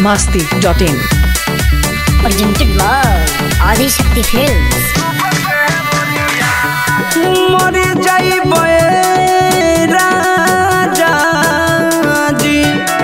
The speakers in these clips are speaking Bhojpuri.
biharmasti.in. Presented by Adi Shakti Films. मरी जाइबे राजा जी,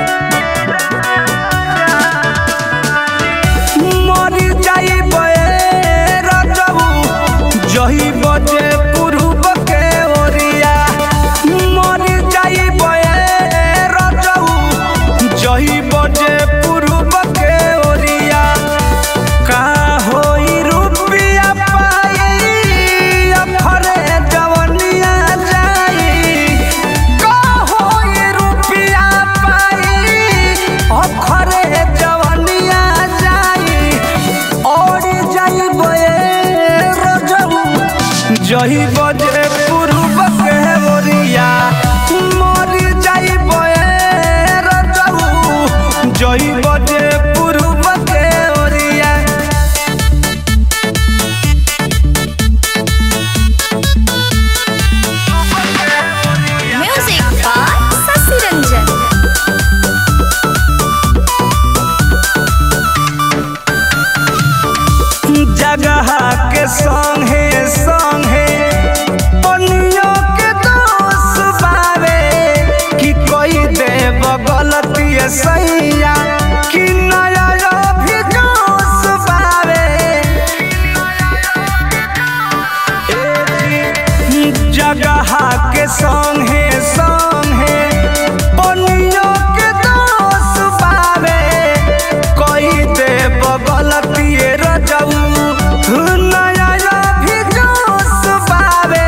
मरी जाइबे राजाऊ जही बजे पूर्व के ओरिया, मरी जाइबे राजाऊ जही बजे पूर्व के ओरिया। का होई रुपया पाई अफरे जवनिया जाई, का होई रुपया पाई अफरे जवनिया जाई। और जाइबे रजऊ जही बजे पूर्व के ओरिया, मरी जाइबे रजऊ जही बजे पूर्व के ओरिया। Music by Sasi Ranjan. जगह के संगे संगे पनियों के दोष बावे, कि कोई देव गलती सैया कि नया भी जोश बावे। जगह के संगे संगे पनियों के दोष बावे, कोई देव गलती रजऊ नया भी जोश बावे।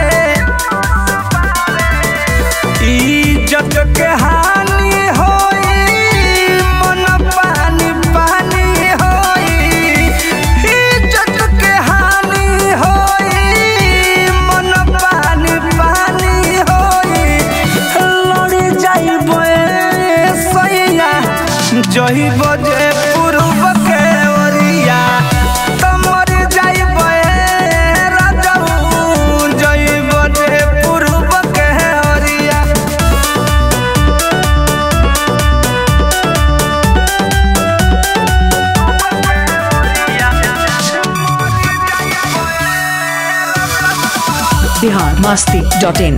इज्जत के हानि होई मन पानी पानी होई, इज्जत के हानि होई मन पानी पानी होई। लड़ी जाइबे सैया जही बजे पूर्व के ओरिया, तमर जाइबे राजाऊ जही बजे पूर्व के ओरिया। biharmasti.in.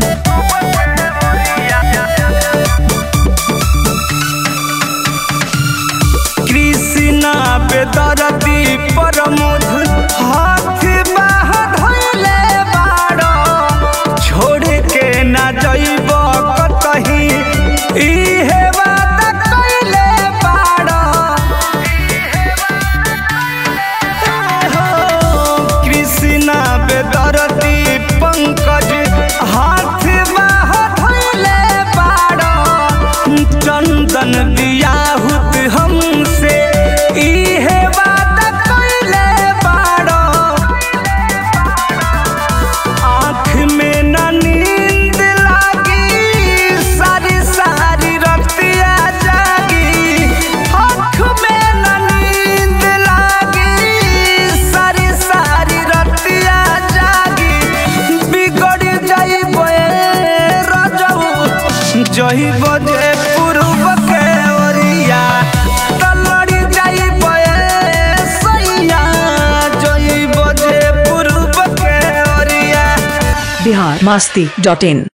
कृष्णा बेदरती परमोध हाथ बाह धइले बाड़ो, छोड़ के ना जइब कतही इहे बात कइले बाड़ो। कृष्णा बेदरती पंकज हाथ बाह धइले बाड़ो, चंदन बियाहुत हमसे इहे बात कइले बाड़ो। आँख में न नींद लागी सारी सारी रतिया जागी, आँख में न नींद लागी सारी सारी रतिया जागी। बिगड़ जाइबे रजऊ जही बजे पूर्व के ओरिया, तलड़ी जाइबे सैया जही बजे पूर्व के ओरिया। biharmasti.in.